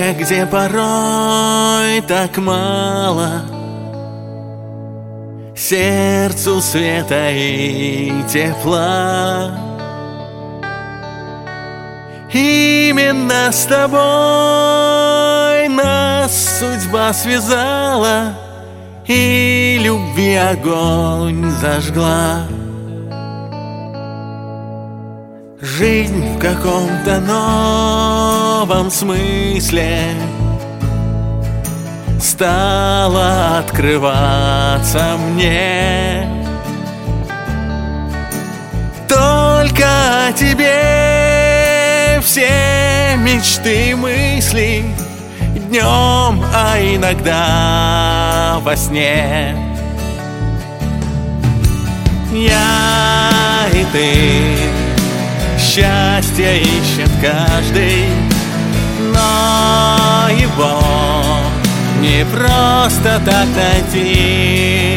мире, где порой так мало сердцу света и тепла, именно с тобой нас судьба связала и любви огонь зажгла. Жизнь в каком-то новом смысле стала открываться мне. Только о тебе все мечты и мысли, днем, а иногда во сне. Я и ты, счастье ищет каждый, но его не просто так найти.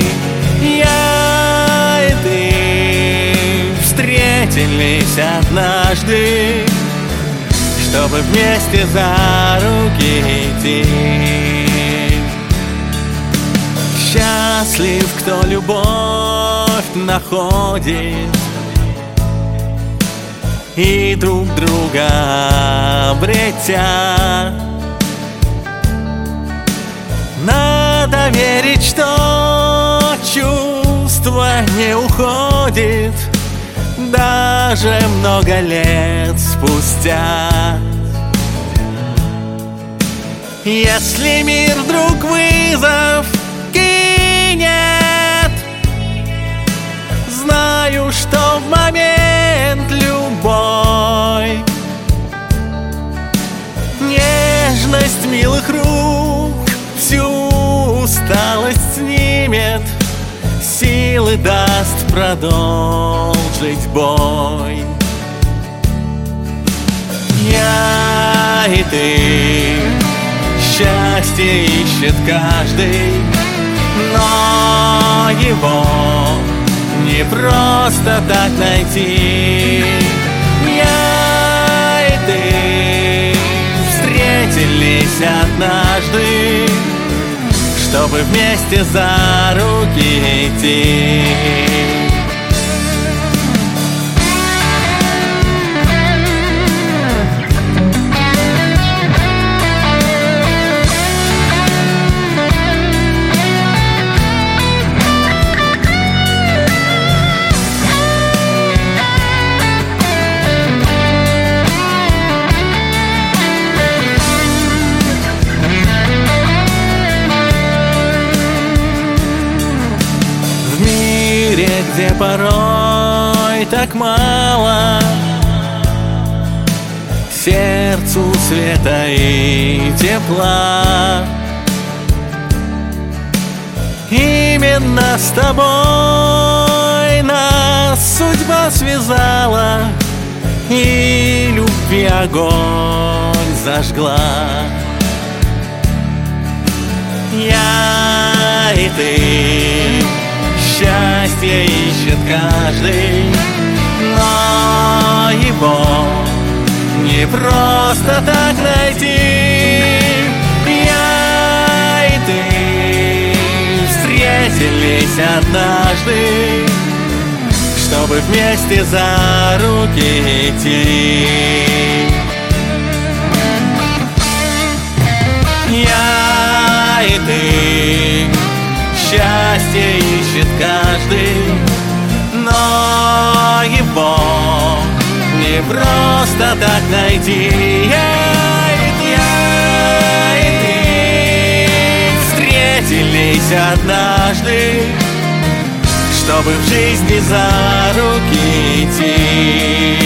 Я и ты встретились однажды, чтобы вместе за руки идти. Счастлив, кто любовь находит и друг друга обретя. Надо верить, что чувство не уходит даже много лет спустя. Если мир вдруг вызов кинет, знаю, что в момент любой нежность милых рук всю усталость снимет, силы даст продолжить бой. Я и ты, счастье ищет каждый, но его не просто так найти. Я и ты встретились однажды, чтобы вместе за руки идти. Где порой так мало сердцу света и тепла, именно с тобой нас судьба связала и любви огонь зажгла. Я и ты, счастье ищет каждый, но его не просто так найти. Я и ты встретились однажды, чтобы вместе за руки идти. Я и ты, счастье ищет каждый, но его не просто так найти. Я и ты встретились однажды, чтобы в жизни за руки идти.